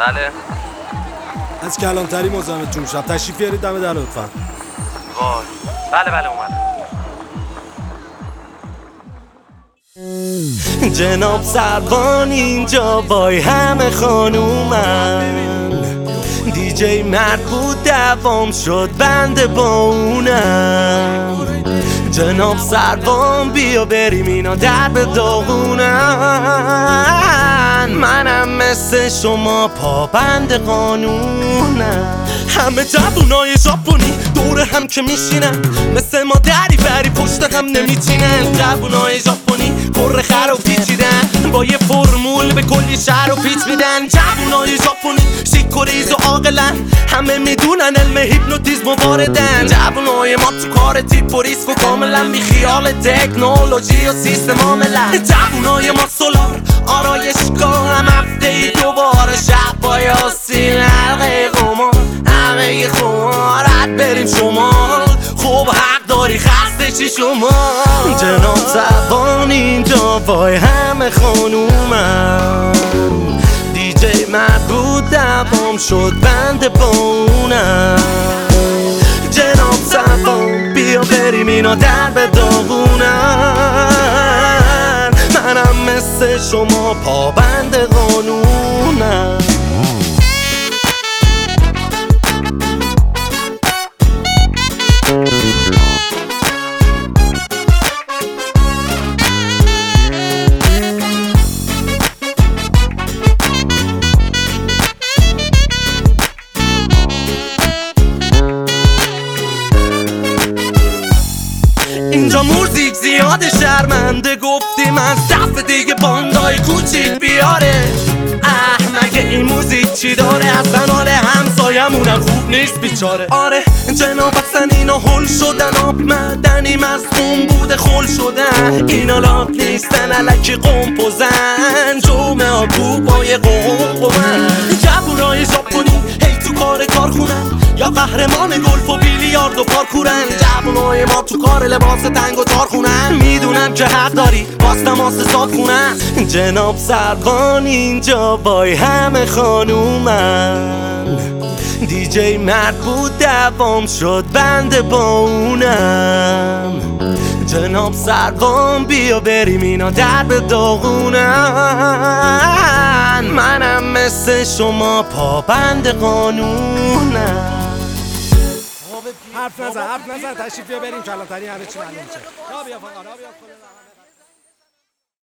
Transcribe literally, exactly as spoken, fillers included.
بله. از کلانتری مزاحمتون میشم. تشریف بیارید دم در لطفا. وای. بله بله اومدم. جناب سروان اینجا وای همه خانومن، دیجی مرد بود دوام شد بنده با اونم. جناب سروان بیا بریم اینا در به داغونن، منم مثل شما پابند قانونم. همه جوونای ژاپنی دور هم که میشینن، مثل ما دری بری پشت هم نمیچینن. جوونای ژاپنی پر خر و پیچیدن، با یه فرمول به کلی شهر و پیچ میدن. جوونای ژاپنی شیک و ریز و عاقلن، همه میدونن علم هیپنوتیزم واردن. جوونای ما تو کار تیپ و ریسک و کاملا بی خیال تکنولوژی و سیستم عاملن. جوونای ما سولار آرایشگاه، هم هفته ای دوباره شب با یاسین حلقه قمار، همه خمارت بریم شمال. خوب حق داری خسته چی شما. جناب سروان اینجا وای همه خانومم، دیجی مرد بود دوام شد بنده با اونم. جناب سروان بیا بریم اینا در به داغونن، منم مثل شما پابند قانونم. اینجا موزیک زیاده شرمنده، گفتیم از دفعه دیگه باندای کوچیک بیاره. اه مگه این موزیک چی داره، اصلا حال همسایمونم خوب نیست بیچاره. آره جناب اصلا اینا هل شدن، آب معدنی مصموم بوده خل شدن. اینا لاک نیستن علکی قمپوزن، جمعه ها کوبای قمقمن. جوونای ژاپنی هی تو کار کارخونن، یا قهرمان گلف و بیلیارد و پارکورن. جوونای ما تو کار لباس تنگ و تارخونن، میدونم که حق داری باز تماس ساد خونن. جناب سروان اینجا وای همه خانومن، دیجی مرد بود دوام شد بنده با اونم. جناب سروان بیا بریم اینا در به داغونن، منم مثل شما پابند قانونم. حرف نزن حرف نزن تشریف بیا بریم کلانتری همه چی معلوم میشه. یا بیا فقط یا بیا.